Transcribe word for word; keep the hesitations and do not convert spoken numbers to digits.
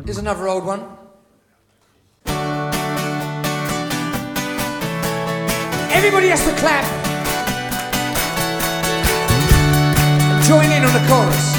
Here's another old one. Everybody has to clap and join in on the chorus.